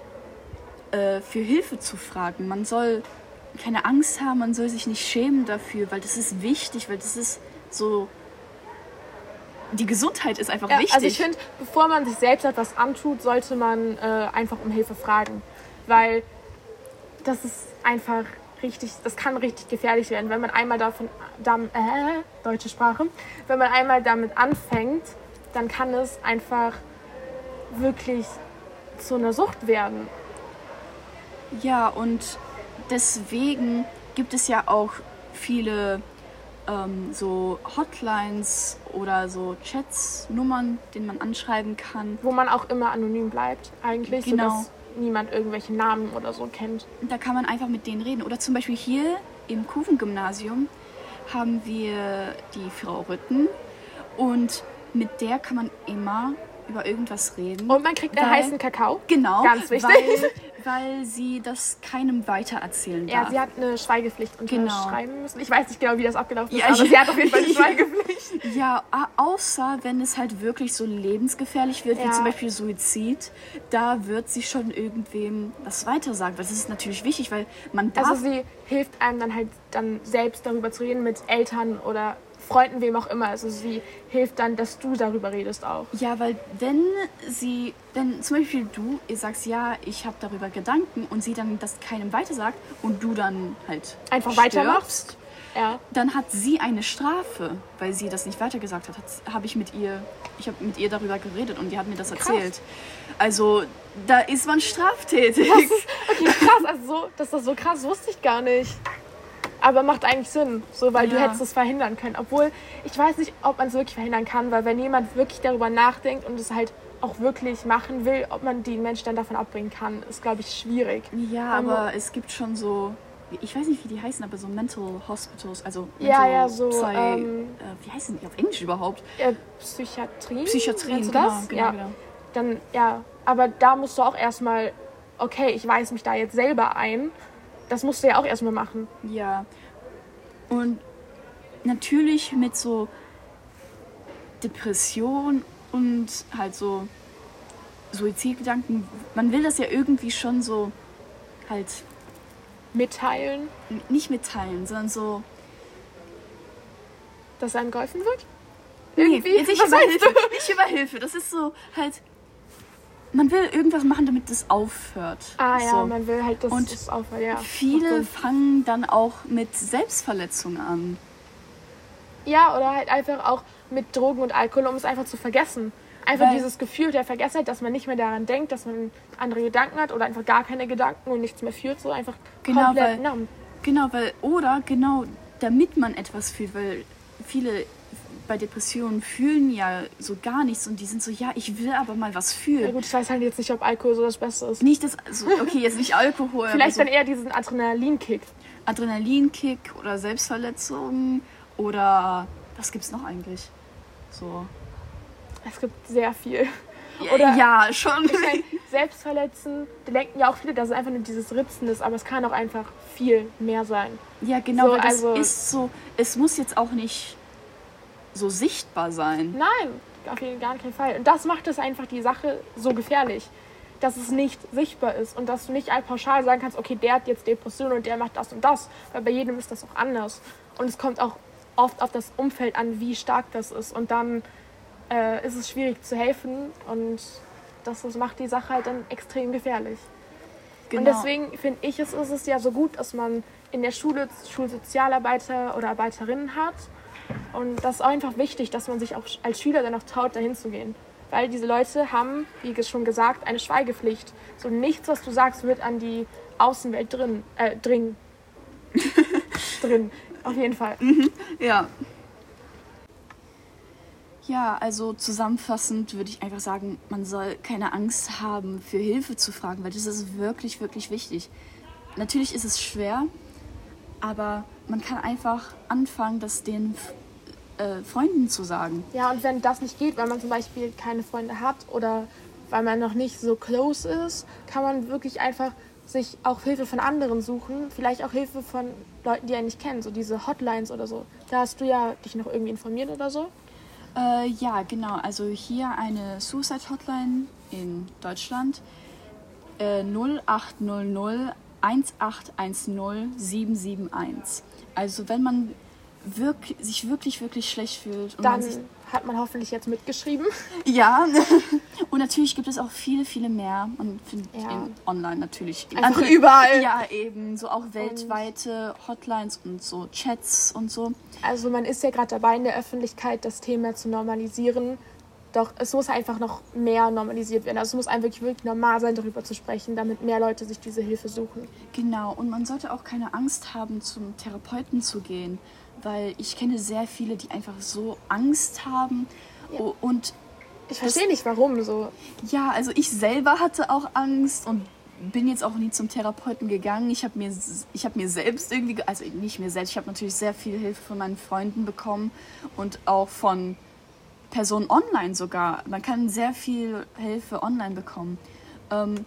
Speaker 1: äh, für Hilfe zu fragen. Man soll keine Angst haben, man soll sich nicht schämen dafür, weil das ist wichtig, weil das ist so... Die Gesundheit ist einfach
Speaker 2: ja,
Speaker 1: wichtig.
Speaker 2: Also ich finde, bevor man sich selbst etwas antut, sollte man äh, einfach um Hilfe fragen. Weil das ist einfach richtig, das kann richtig gefährlich werden, wenn man einmal davon, damit, äh, deutsche Sprache, wenn man einmal damit anfängt, dann kann es einfach wirklich zu einer Sucht werden.
Speaker 1: Ja, und deswegen gibt es ja auch viele ähm, so Hotlines oder so Chats, Nummern, denen man anschreiben kann.
Speaker 2: Wo man auch immer anonym bleibt, eigentlich,
Speaker 1: genau.
Speaker 2: sodass niemand irgendwelche Namen oder so kennt.
Speaker 1: Da kann man einfach mit denen reden. Oder zum Beispiel hier im Kufen-Gymnasium haben wir die Frau Rütten und mit der kann man immer über irgendwas reden.
Speaker 2: Und man kriegt einen heißen Kakao.
Speaker 1: Genau.
Speaker 2: Ganz wichtig.
Speaker 1: Weil, weil sie das keinem weitererzählen darf.
Speaker 2: Ja, sie hat eine Schweigepflicht unterschreiben
Speaker 1: genau.
Speaker 2: müssen. Ich weiß nicht genau, wie das abgelaufen ist,
Speaker 1: ja,
Speaker 2: aber
Speaker 1: ich,
Speaker 2: sie hat auf jeden Fall eine Schweigepflicht.
Speaker 1: Ja, außer wenn es halt wirklich so lebensgefährlich wird, ja. wie zum Beispiel Suizid, da wird sie schon irgendwem was weiter sagen. Weil das ist natürlich wichtig, weil man darf...
Speaker 2: Also sie hilft einem dann halt dann selbst darüber zu reden mit Eltern oder Freunden, wem auch immer. Also sie hilft dann, dass du darüber redest auch.
Speaker 1: Ja, weil wenn sie, wenn zum Beispiel du, ihr sagst, ja, ich habe darüber Gedanken und sie dann das keinem weiter sagt und du dann halt
Speaker 2: einfach
Speaker 1: stirbst,
Speaker 2: weitermachst, ja.
Speaker 1: dann hat sie eine Strafe, weil sie das nicht weitergesagt hat. Habe ich mit ihr, ich habe mit ihr darüber geredet und die hat mir das erzählt. Krass. Also da ist man straftätig.
Speaker 2: Das ist, okay, krass, also so, dass das so krass wusste ich gar nicht. Aber macht eigentlich Sinn, so, weil ja. du hättest es verhindern können. Obwohl, ich weiß nicht, ob man es wirklich verhindern kann, weil wenn jemand wirklich darüber nachdenkt und es halt auch wirklich machen will, ob man die Menschen dann davon abbringen kann, ist, glaube ich, schwierig.
Speaker 1: Ja, aber, aber es gibt schon so, ich weiß nicht, wie die heißen, aber so Mental Hospitals, also Mental
Speaker 2: ja, ja, so,
Speaker 1: Psy,
Speaker 2: ähm,
Speaker 1: äh, wie heißen die auf Englisch überhaupt?
Speaker 2: Äh, Psychiatrie?
Speaker 1: Psychiatrie,
Speaker 2: du
Speaker 1: genau,
Speaker 2: das?
Speaker 1: genau,
Speaker 2: ja.
Speaker 1: genau.
Speaker 2: Dann, ja, aber da musst du auch erstmal, okay, ich weise mich da jetzt selber ein. Das musst du ja auch erstmal machen.
Speaker 1: Ja. Und natürlich mit so Depression und halt so Suizidgedanken, man will das ja irgendwie schon so halt
Speaker 2: mitteilen.
Speaker 1: Nicht mitteilen, sondern so...
Speaker 2: Dass einem geholfen wird?
Speaker 1: Irgendwie? Nee, nicht über Hilfe. Nicht über Hilfe. Das ist so halt... man will irgendwas machen, damit das aufhört.
Speaker 2: Ah ja,
Speaker 1: so.
Speaker 2: man will halt, dass
Speaker 1: Und
Speaker 2: es aufhört, ja.
Speaker 1: viele fangen dann auch mit Selbstverletzung an.
Speaker 2: Ja, oder halt einfach auch mit Drogen und Alkohol, um es einfach zu vergessen. Einfach
Speaker 1: Weil,
Speaker 2: dieses Gefühl der Vergessenheit, dass man nicht mehr daran denkt, dass man andere Gedanken hat oder einfach gar keine Gedanken und nichts mehr fühlt, so einfach
Speaker 1: genau,
Speaker 2: komplett
Speaker 1: weil,
Speaker 2: numb.
Speaker 1: Genau, weil, oder genau, damit man etwas fühlt, weil viele bei Depressionen fühlen ja so gar nichts und die sind so, ja, ich will aber mal was fühlen.
Speaker 2: Ja gut, ich weiß halt jetzt nicht, ob Alkohol so das Beste ist.
Speaker 1: Nicht das, also, okay, jetzt nicht Alkohol.
Speaker 2: Vielleicht
Speaker 1: aber so
Speaker 2: dann eher diesen Adrenalinkick.
Speaker 1: Adrenalinkick oder Selbstverletzung oder, was gibt's noch eigentlich? So.
Speaker 2: Es gibt sehr viel.
Speaker 1: Ja,
Speaker 2: Oder
Speaker 1: ja schon.
Speaker 2: Ich meine, Selbstverletzen, da denken ja auch viele, dass es einfach nur dieses Ritzen ist, aber es kann auch einfach viel mehr sein.
Speaker 1: Ja, genau,
Speaker 2: so,
Speaker 1: weil das
Speaker 2: also,
Speaker 1: ist so, es muss jetzt auch nicht so sichtbar sein.
Speaker 2: Nein, auf jeden gar keinen Fall. Und das macht es einfach die Sache so gefährlich, dass es nicht sichtbar ist und dass du nicht einfach pauschal sagen kannst, okay, der hat jetzt Depression und der macht das und das, weil bei jedem ist das auch anders. Und es kommt auch oft auf das Umfeld an, wie stark das ist und dann äh, ist es schwierig zu helfen und das, das macht die Sache halt dann extrem gefährlich.
Speaker 1: Genau.
Speaker 2: Und deswegen finde ich, es ist es ja so gut, dass man in der Schule Schulsozialarbeiter oder Arbeiterinnen hat. Und das ist auch einfach wichtig, dass man sich auch als Schüler dann auch traut, dahin zu gehen. Weil diese Leute haben, wie schon gesagt, eine Schweigepflicht. So nichts, was du sagst, wird an die Außenwelt drin, äh, dringen. drin, auf jeden Fall.
Speaker 1: Mhm, ja. Ja, also zusammenfassend würde ich einfach sagen, man soll keine Angst haben, für Hilfe zu fragen, weil das ist wirklich, wirklich wichtig. Natürlich ist es schwer, aber man kann einfach anfangen, das den äh, Freunden zu sagen.
Speaker 2: Ja, und wenn das nicht geht, weil man zum Beispiel keine Freunde hat oder weil man noch nicht so close ist, kann man wirklich einfach sich auch Hilfe von anderen suchen. Vielleicht auch Hilfe von Leuten, die einen nicht kennen, so diese Hotlines oder so. Da hast du ja dich noch irgendwie informiert oder so.
Speaker 1: Äh, ja, genau. Also hier eine Suicide Hotline in Deutschland. Äh, null acht null null eins acht eins null sieben sieben eins. Also wenn man wirk- sich wirklich, wirklich schlecht fühlt. Und
Speaker 2: Dann
Speaker 1: man sich,
Speaker 2: hat man hoffentlich jetzt mitgeschrieben.
Speaker 1: ja, und natürlich gibt es auch viele, viele mehr. Und find
Speaker 2: Ja.
Speaker 1: in, online natürlich.
Speaker 2: Einfach überall.
Speaker 1: Ja, eben. So auch weltweite Hotlines und so Chats und so.
Speaker 2: Also man ist ja gerade dabei, in der Öffentlichkeit das Thema zu normalisieren. Doch es muss einfach noch mehr normalisiert werden. Also es muss einem wirklich, wirklich normal sein, darüber zu sprechen, damit mehr Leute sich diese Hilfe suchen.
Speaker 1: Genau, und man sollte auch keine Angst haben, zum Therapeuten zu gehen, weil ich kenne sehr viele, die einfach so Angst haben.
Speaker 2: Ja.
Speaker 1: O- und
Speaker 2: Ich verstehe nicht, warum so.
Speaker 1: ja, also ich selber hatte auch Angst und bin jetzt auch nie zum Therapeuten gegangen. Ich habe mir, ich hab mir selbst irgendwie, ge- also nicht mir selbst, ich habe natürlich sehr viel Hilfe von meinen Freunden bekommen und auch von Personen online sogar. Man kann sehr viel Hilfe online bekommen. Ähm,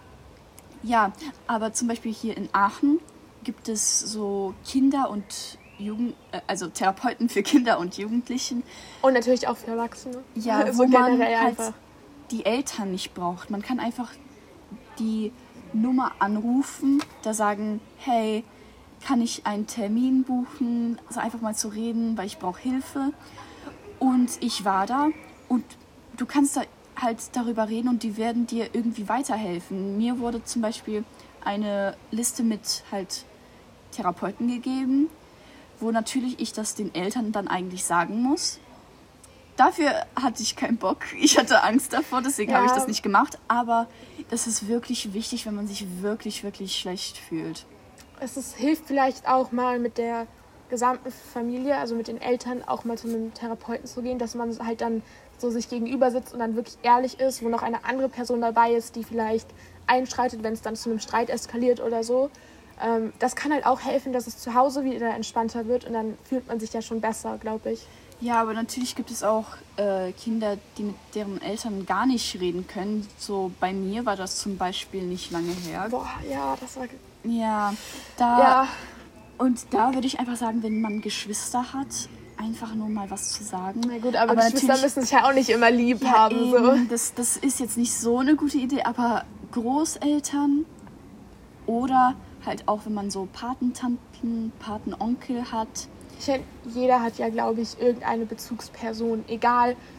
Speaker 1: ja, aber zum Beispiel hier in Aachen gibt es so Kinder- und Jugend, äh, also Therapeuten für Kinder und Jugendlichen.
Speaker 2: Und natürlich auch für Erwachsene.
Speaker 1: Ja,
Speaker 2: so
Speaker 1: wo man
Speaker 2: generell
Speaker 1: halt
Speaker 2: einfach.
Speaker 1: die Eltern nicht braucht. Man kann einfach die Nummer anrufen, da sagen, hey, kann ich einen Termin buchen, also einfach mal zu reden, weil ich brauche Hilfe. Und ich war da und du kannst da halt darüber reden und die werden dir irgendwie weiterhelfen. Mir wurde zum Beispiel eine Liste mit halt Therapeuten gegeben, wo natürlich ich das den Eltern dann eigentlich sagen muss. Dafür hatte ich keinen Bock. Ich hatte Angst davor, deswegen
Speaker 2: Ja.
Speaker 1: habe ich das nicht gemacht. Aber das ist wirklich wichtig, wenn man sich wirklich, wirklich schlecht fühlt.
Speaker 2: Es ist, hilft vielleicht auch mal mit der gesamten Familie, also mit den Eltern, auch mal zu einem Therapeuten zu gehen, dass man halt dann so sich gegenüber sitzt und dann wirklich ehrlich ist, wo noch eine andere Person dabei ist, die vielleicht einschreitet, wenn es dann zu einem Streit eskaliert oder so. Ähm, das kann halt auch helfen, dass es zu Hause wieder entspannter wird und dann fühlt man sich ja schon besser, glaube ich.
Speaker 1: Ja, aber natürlich gibt es auch äh, Kinder, die mit deren Eltern gar nicht reden können. So bei mir war das zum Beispiel nicht lange her.
Speaker 2: Boah, ja, das war...
Speaker 1: Ja, da...
Speaker 2: Ja,
Speaker 1: Und da würde ich einfach sagen, wenn man Geschwister hat, einfach nur mal was zu sagen.
Speaker 2: na gut, aber,
Speaker 1: Aber
Speaker 2: Geschwister
Speaker 1: natürlich-
Speaker 2: müssen sich ja auch nicht immer lieb
Speaker 1: Ja,
Speaker 2: haben.
Speaker 1: eben,
Speaker 2: So.
Speaker 1: das, das ist jetzt nicht so eine gute Idee, aber Großeltern oder halt auch, wenn man so Patentanten, Patenonkel hat.
Speaker 2: Ich meine, jeder hat ja, glaube ich, irgendeine Bezugsperson, egal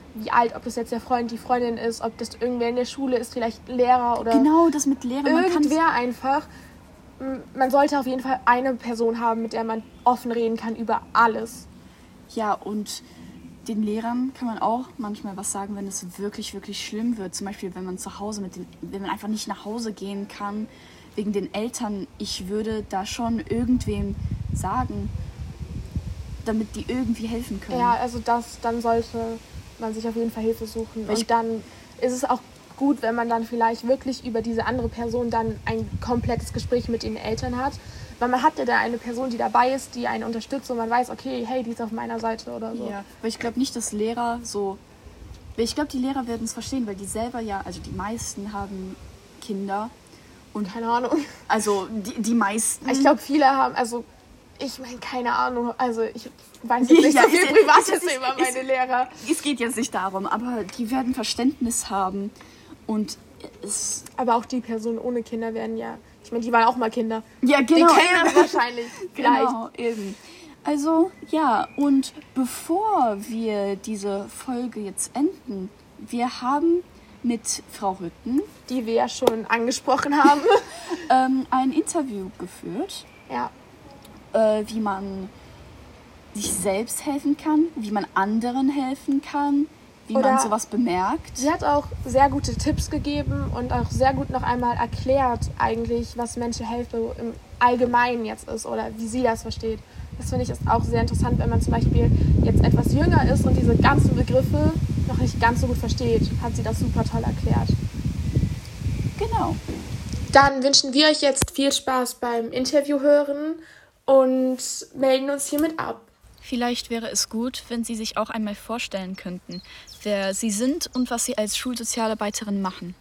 Speaker 2: wie alt, ob das jetzt der Freund, die Freundin ist, ob das irgendwer in der Schule ist, vielleicht Lehrer oder
Speaker 1: genau, das mit Lehrer. Man
Speaker 2: irgendwer einfach. Man sollte auf jeden Fall eine Person haben, mit der man offen reden kann über alles.
Speaker 1: Ja, und den Lehrern kann man auch manchmal was sagen, wenn es wirklich, wirklich schlimm wird. Zum Beispiel, wenn man zu Hause mit den, wenn man einfach nicht nach Hause gehen kann, wegen den Eltern. Ich würde da schon irgendwem sagen, damit die irgendwie helfen können.
Speaker 2: Ja, also das, dann sollte man sich auf jeden Fall Hilfe suchen.
Speaker 1: Weil
Speaker 2: und dann ist es auch gut, wenn man dann vielleicht wirklich über diese andere Person dann ein komplettes Gespräch mit den Eltern hat. Weil man hat ja da eine Person, die dabei ist, die einen unterstützt und man weiß, okay, hey, die ist auf meiner Seite oder so.
Speaker 1: Ja, weil ich glaube nicht, dass Lehrer so... Ich glaube, die Lehrer werden es verstehen, weil die selber ja, also die meisten haben Kinder. Und
Speaker 2: keine Ahnung.
Speaker 1: Also die, die meisten...
Speaker 2: Ich glaube, viele haben, also ich meine, keine Ahnung, also ich weiß jetzt nicht
Speaker 1: ja,
Speaker 2: so viel
Speaker 1: ist,
Speaker 2: Privates
Speaker 1: ist, ist,
Speaker 2: über meine
Speaker 1: ist,
Speaker 2: Lehrer.
Speaker 1: Es geht jetzt nicht darum, aber die werden Verständnis haben und es...
Speaker 2: Aber auch die Personen ohne Kinder werden ja... Ich meine, die waren auch mal Kinder.
Speaker 1: Ja, genau.
Speaker 2: Die kennen das wahrscheinlich.
Speaker 1: Genau, eben. Also, ja, und bevor wir diese Folge jetzt enden, wir haben mit Frau Rütten,
Speaker 2: die wir ja schon angesprochen haben,
Speaker 1: ähm, ein Interview geführt.
Speaker 2: Ja.
Speaker 1: Äh, wie man sich selbst helfen kann, wie man anderen helfen kann, wie
Speaker 2: Oder
Speaker 1: man sowas bemerkt.
Speaker 2: Sie hat auch sehr gute Tipps gegeben und auch sehr gut noch einmal erklärt eigentlich, was Mental Health im Allgemeinen jetzt ist oder wie sie das versteht. Das finde ich ist auch sehr interessant, wenn man zum Beispiel jetzt etwas jünger ist und diese ganzen Begriffe noch nicht ganz so gut versteht, hat sie das super toll erklärt.
Speaker 1: Genau.
Speaker 2: Dann wünschen wir euch jetzt viel Spaß beim Interview hören und melden uns hiermit ab.
Speaker 1: Vielleicht wäre es gut, wenn Sie sich auch einmal vorstellen könnten, wer Sie sind und was Sie als Schulsozialarbeiterin machen.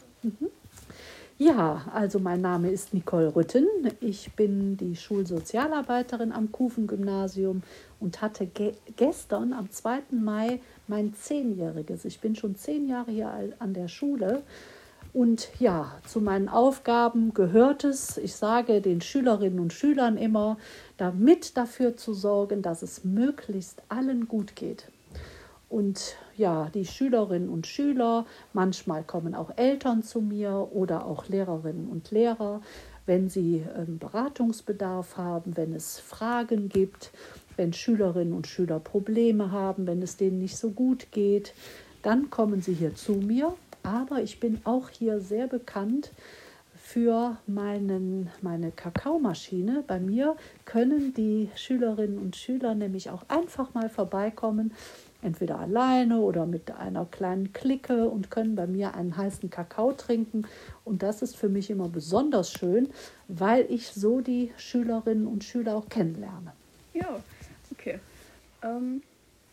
Speaker 3: Ja, also mein Name ist Nicole Rütten. Ich bin die Schulsozialarbeiterin am Kufen-Gymnasium und hatte ge- gestern am zweiten Mai mein Zehnjähriges. Ich bin schon zehn Jahre hier an der Schule. Und ja, zu meinen Aufgaben gehört es, ich sage den Schülerinnen und Schülern immer, damit dafür zu sorgen, dass es möglichst allen gut geht. Und ja, die Schülerinnen und Schüler, manchmal kommen auch Eltern zu mir oder auch Lehrerinnen und Lehrer, wenn sie ähm, Beratungsbedarf haben, wenn es Fragen gibt, wenn Schülerinnen und Schüler Probleme haben, wenn es denen nicht so gut geht, dann kommen sie hier zu mir. Aber ich bin auch hier sehr bekannt für meinen, meine Kakaomaschine. Bei mir können die Schülerinnen und Schüler nämlich auch einfach mal vorbeikommen, entweder alleine oder mit einer kleinen Clique und können bei mir einen heißen Kakao trinken. Und das ist für mich immer besonders schön, weil ich so die Schülerinnen und Schüler auch kennenlerne.
Speaker 1: Ja, okay. Ähm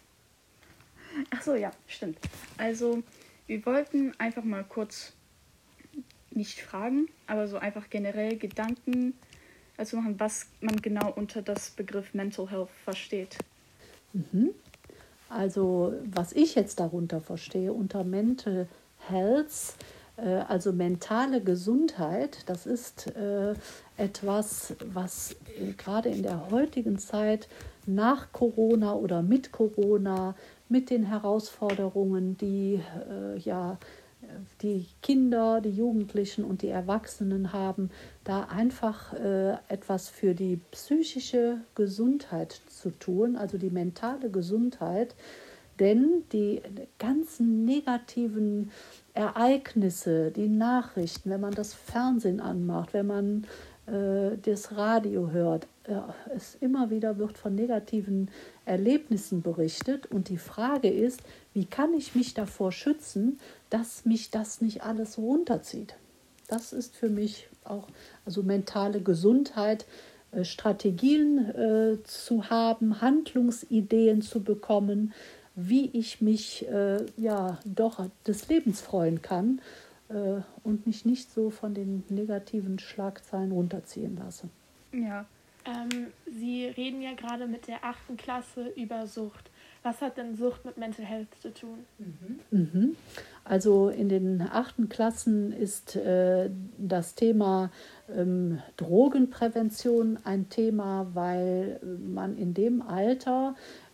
Speaker 1: Ach so, ja, stimmt. Also wir wollten einfach mal kurz, nicht fragen, aber so einfach generell Gedanken dazu machen, was man genau unter das Begriff Mental Health versteht.
Speaker 3: Mhm. Also was ich jetzt darunter verstehe, unter Mental Health, äh, also mentale Gesundheit, das ist äh, etwas, was äh, gerade in der heutigen Zeit nach Corona oder mit Corona, mit den Herausforderungen, die äh, ja die Kinder, die Jugendlichen und die Erwachsenen haben, da einfach äh, etwas für die psychische Gesundheit zu tun, also die mentale Gesundheit. Denn die ganzen negativen Ereignisse, die Nachrichten, wenn man das Fernsehen anmacht, wenn man äh, das Radio hört, äh, es immer wieder wird von negativen Erlebnissen berichtet. Und die Frage ist, wie kann ich mich davor schützen, dass mich das nicht alles runterzieht? Das ist für mich auch, also mentale Gesundheit, äh, Strategien äh, zu haben, Handlungsideen zu bekommen, wie ich mich äh, ja doch des Lebens freuen kann äh, und mich nicht so von den negativen Schlagzeilen runterziehen lasse.
Speaker 1: Ja.
Speaker 2: Ähm, Sie reden ja gerade mit der achten Klasse über Sucht. Was hat denn Sucht mit Mental Health zu tun?
Speaker 3: Mhm. Also in den achten Klassen ist äh, das Thema ähm, Drogenprävention ein Thema, weil man in dem Alter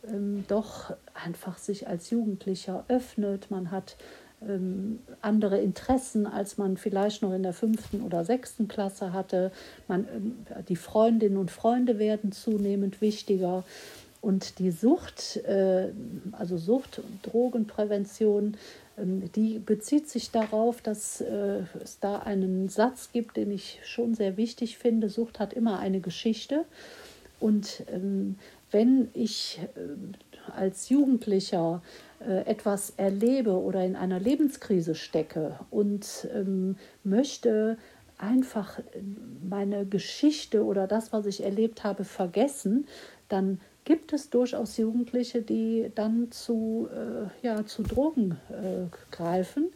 Speaker 3: ähm, doch einfach sich als Jugendlicher öffnet. Man hat ähm, andere Interessen, als man vielleicht noch in der fünften oder sechsten Klasse hatte. Man, ähm, die Freundinnen und Freunde werden zunehmend wichtiger. Und die Sucht, äh, also Sucht- und Drogenprävention, ähm, die bezieht sich darauf, dass äh, es da einen Satz gibt, den ich schon sehr wichtig finde. Sucht hat immer eine Geschichte. Und ähm, wenn ich äh, als Jugendlicher äh, etwas erlebe oder in einer Lebenskrise stecke und ähm, möchte einfach meine Geschichte oder das, was ich erlebt habe, vergessen, dann gibt es durchaus Jugendliche, die dann zu, äh, ja, zu Drogen äh, greifen.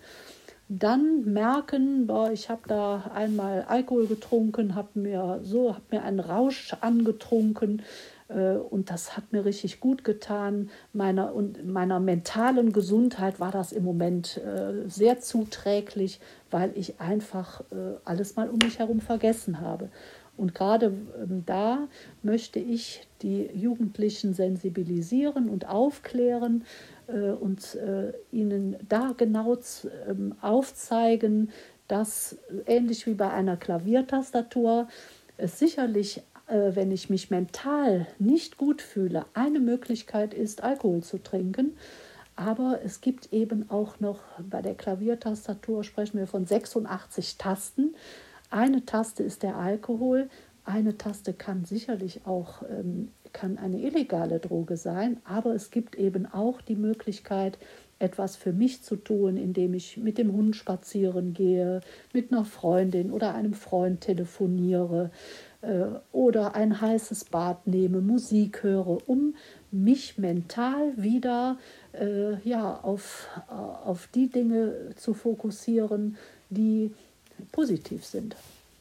Speaker 3: Dann merken, boah, ich habe da einmal Alkohol getrunken, habe mir so, habe mir einen Rausch angetrunken äh, und das hat mir richtig gut getan. Meiner und meiner mentalen Gesundheit war das im Moment äh, sehr zuträglich, weil ich einfach äh, alles mal um mich herum vergessen habe. Und gerade ähm, da möchte ich die Jugendlichen sensibilisieren und aufklären äh, und äh, ihnen da genau z- ähm, aufzeigen, dass ähnlich wie bei einer Klaviertastatur es sicherlich, äh, wenn ich mich mental nicht gut fühle, eine Möglichkeit ist, Alkohol zu trinken. Aber es gibt eben auch noch, bei der Klaviertastatur sprechen wir von sechsundachtzig Tasten. Eine Taste ist der Alkohol, eine Taste kann sicherlich auch ähm, kann eine illegale Droge sein, aber es gibt eben auch die Möglichkeit, etwas für mich zu tun, indem ich mit dem Hund spazieren gehe, mit einer Freundin oder einem Freund telefoniere äh, oder ein heißes Bad nehme, Musik höre, um mich mental wieder äh, ja, auf, äh, auf die Dinge zu fokussieren, die positiv sind.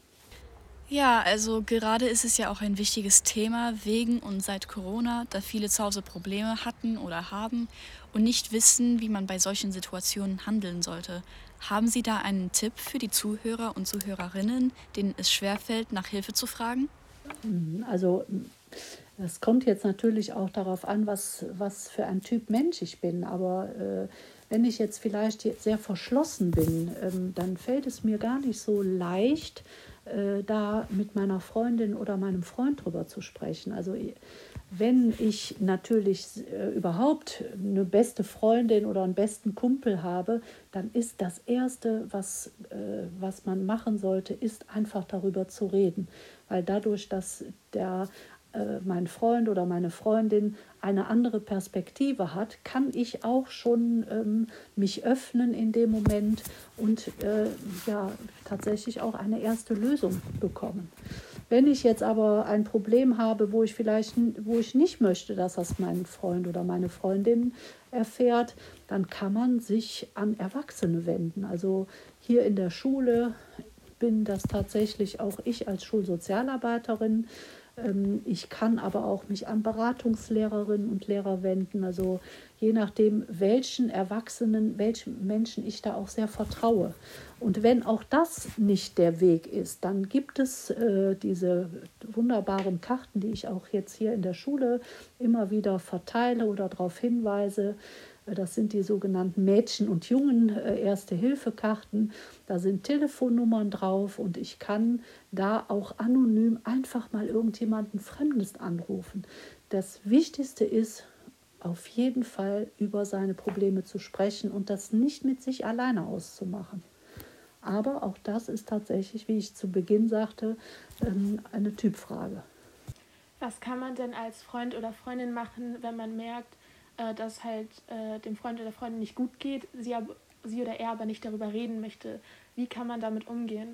Speaker 1: Ja, also gerade ist es ja auch ein wichtiges Thema wegen und seit Corona, da viele zu Hause Probleme hatten oder haben und nicht wissen, wie man bei solchen Situationen handeln sollte. Haben Sie da einen Tipp für die Zuhörer und Zuhörerinnen, denen es schwerfällt, nach Hilfe zu fragen?
Speaker 3: Also es kommt jetzt natürlich auch darauf an, was, was für ein Typ Mensch ich bin. Aber äh, wenn ich jetzt vielleicht jetzt sehr verschlossen bin, ähm, dann fällt es mir gar nicht so leicht, äh, da mit meiner Freundin oder meinem Freund drüber zu sprechen. Also wenn ich natürlich äh, überhaupt eine beste Freundin oder einen besten Kumpel habe, dann ist das Erste, was, äh, was man machen sollte, ist einfach darüber zu reden. Weil dadurch, dass der äh, mein Freund oder meine Freundin eine andere Perspektive hat, kann ich auch schon ähm, mich öffnen in dem Moment und äh, ja, tatsächlich auch eine erste Lösung bekommen. Wenn ich jetzt aber ein Problem habe, wo ich vielleicht wo ich nicht möchte, dass das mein Freund oder meine Freundin erfährt, dann kann man sich an Erwachsene wenden. Also hier in der Schule bin das tatsächlich auch ich als Schulsozialarbeiterin. Ich kann aber auch mich an Beratungslehrerinnen und Lehrer wenden, also je nachdem, welchen Erwachsenen, welchen Menschen ich da auch sehr vertraue. Und wenn auch das nicht der Weg ist, dann gibt es äh, diese wunderbaren Karten, die ich auch jetzt hier in der Schule immer wieder verteile oder darauf hinweise. Das sind die sogenannten Mädchen- und Jungen-Erste-Hilfe-Karten. Da sind Telefonnummern drauf und ich kann da auch anonym einfach mal irgendjemanden Fremdes anrufen. Das Wichtigste ist, auf jeden Fall über seine Probleme zu sprechen und das nicht mit sich alleine auszumachen. Aber auch das ist tatsächlich, wie ich zu Beginn sagte, eine Typfrage.
Speaker 2: Was kann man denn als Freund oder Freundin machen, wenn man merkt, dass halt äh, dem Freund oder Freundin nicht gut geht, sie, aber, sie oder er aber nicht darüber reden möchte? Wie kann man damit umgehen?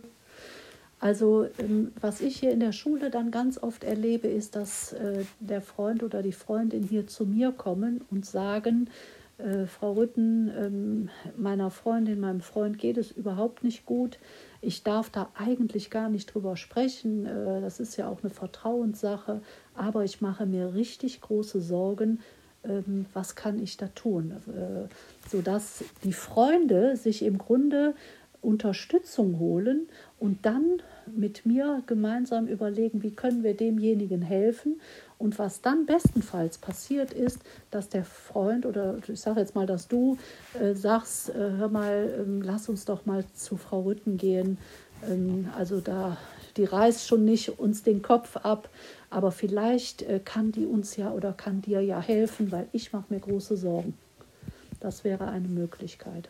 Speaker 3: Also was ich hier in der Schule dann ganz oft erlebe, ist, dass äh, der Freund oder die Freundin hier zu mir kommen und sagen, äh, Frau Rütten, ähm, meiner Freundin, meinem Freund geht es überhaupt nicht gut. Ich darf da eigentlich gar nicht drüber sprechen. Äh, das ist ja auch eine Vertrauenssache. Aber ich mache mir richtig große Sorgen, ähm, was kann ich da tun? Äh, sodass die Freunde sich im Grunde Unterstützung holen und dann mit mir gemeinsam überlegen, wie können wir demjenigen helfen. Und was dann bestenfalls passiert ist, dass der Freund oder ich sage jetzt mal, dass du äh, sagst, äh, hör mal, ähm, lass uns doch mal zu Frau Rütten gehen. Ähm, also da, die reißt schon nicht uns den Kopf ab, aber vielleicht äh, kann die uns ja oder kann dir ja helfen, weil ich mache mir große Sorgen. Das wäre eine Möglichkeit.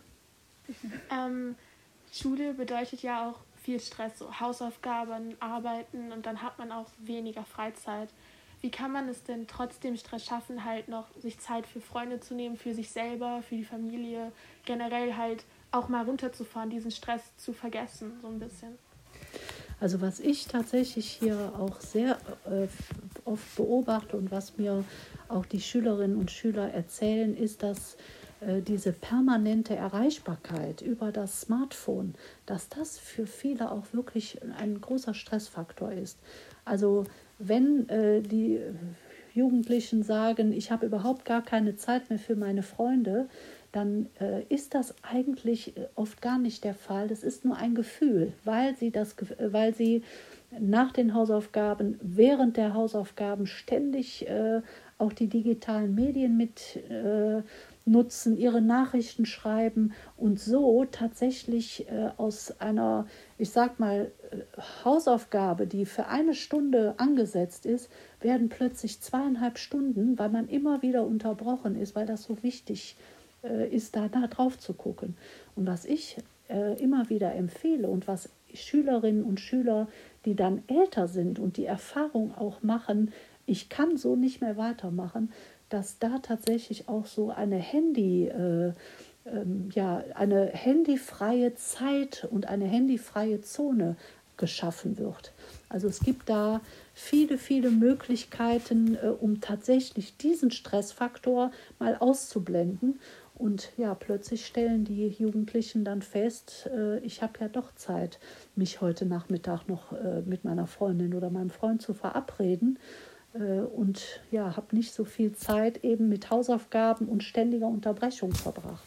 Speaker 2: Ähm, Schule bedeutet ja auch viel Stress, so Hausaufgaben, Arbeiten und dann hat man auch weniger Freizeit. Wie kann man es denn trotzdem Stress schaffen, halt noch sich Zeit für Freunde zu nehmen, für sich selber, für die Familie, generell halt auch mal runterzufahren, diesen Stress zu vergessen, so ein bisschen?
Speaker 3: Also was ich tatsächlich hier auch sehr äh, oft beobachte und was mir auch die Schülerinnen und Schüler erzählen, ist, dass äh, diese permanente Erreichbarkeit über das Smartphone, dass das für viele auch wirklich ein großer Stressfaktor ist. Also wenn äh, die Jugendlichen sagen, ich habe überhaupt gar keine Zeit mehr für meine Freunde, dann äh, ist das eigentlich oft gar nicht der Fall. Das ist nur ein Gefühl, weil sie, das, weil sie nach den Hausaufgaben, während der Hausaufgaben ständig äh, auch die digitalen Medien mit äh, nutzen, ihre Nachrichten schreiben und so tatsächlich äh, aus einer, ich sag mal, Hausaufgabe, die für eine Stunde angesetzt ist, werden plötzlich zweieinhalb Stunden, weil man immer wieder unterbrochen ist, weil das so wichtig äh, ist, da drauf zu gucken. Und was ich äh, immer wieder empfehle und was Schülerinnen und Schüler, die dann älter sind und die Erfahrung auch machen, ich kann so nicht mehr weitermachen, dass da tatsächlich auch so eine Handy, äh, ähm, ja, eine handyfreie Zeit und eine handyfreie Zone geschaffen wird. Also es gibt da viele, viele Möglichkeiten, äh, um tatsächlich diesen Stressfaktor mal auszublenden. Und ja, plötzlich stellen die Jugendlichen dann fest, äh, ich habe ja doch Zeit, mich heute Nachmittag noch äh, mit meiner Freundin oder meinem Freund zu verabreden. Und ja, habe nicht so viel Zeit eben mit Hausaufgaben und ständiger Unterbrechung verbracht.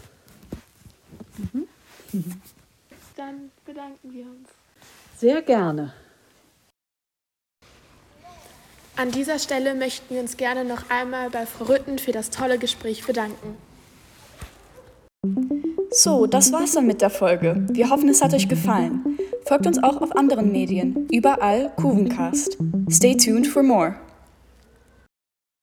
Speaker 3: Mhm. Mhm.
Speaker 2: Dann bedanken wir uns.
Speaker 3: Sehr gerne.
Speaker 2: An dieser Stelle möchten wir uns gerne noch einmal bei Frau Rütten für das tolle Gespräch bedanken.
Speaker 1: So, das war's dann mit der Folge. Wir hoffen, es hat euch gefallen. Folgt uns auch auf anderen Medien, überall Kuvencast. Stay tuned for more.